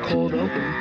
cold open.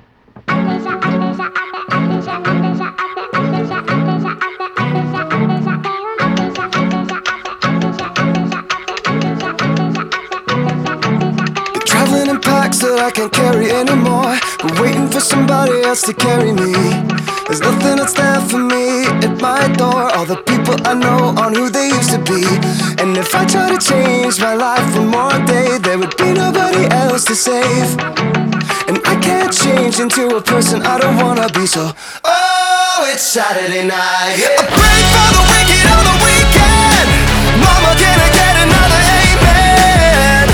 Traveling in packs that I can't carry anymore, but waiting for somebody else to carry me. There's nothing that's there for me at my door. All the people I know aren't who they used to be. And if I try to change my life one more day, there would be nobody else to save. And I can't change into a person I don't wanna be. So, oh, it's Saturday night. I pray for the wicked on the weekend. Mama, can I get another amen?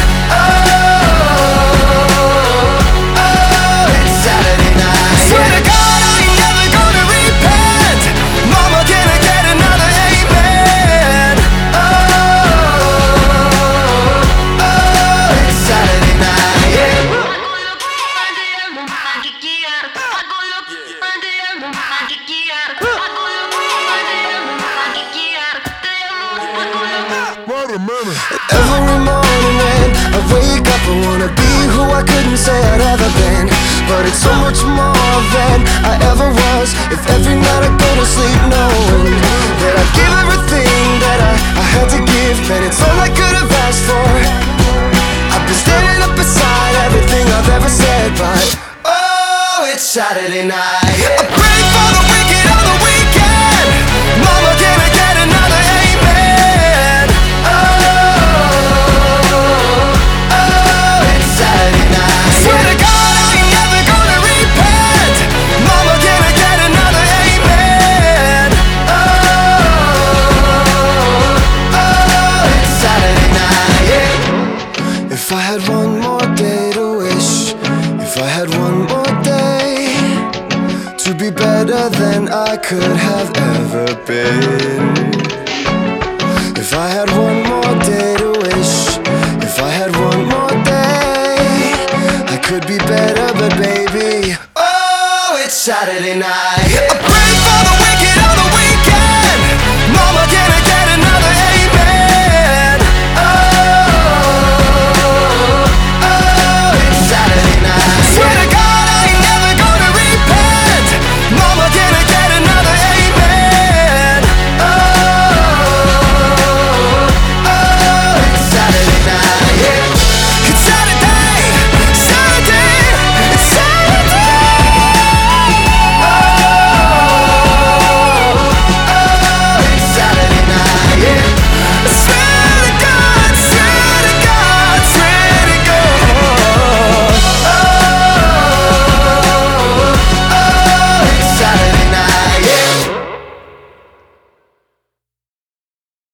Every morning when I wake up, I wanna be who I couldn't say I'd ever been. But it's so much more than I ever was. If every night I go to sleep knowing that I gave everything that I had to give, man, it's all I could have asked for. I've been standing up beside everything I've ever said, but oh, it's Saturday night. I pray for the wicked on the weekend. Mama, can I get another amen? If I had one more day to wish, if I had one more day to be better than I could have ever been. If I had one more day to wish, if I had one more day, I could be better, but baby, oh, it's Saturday night.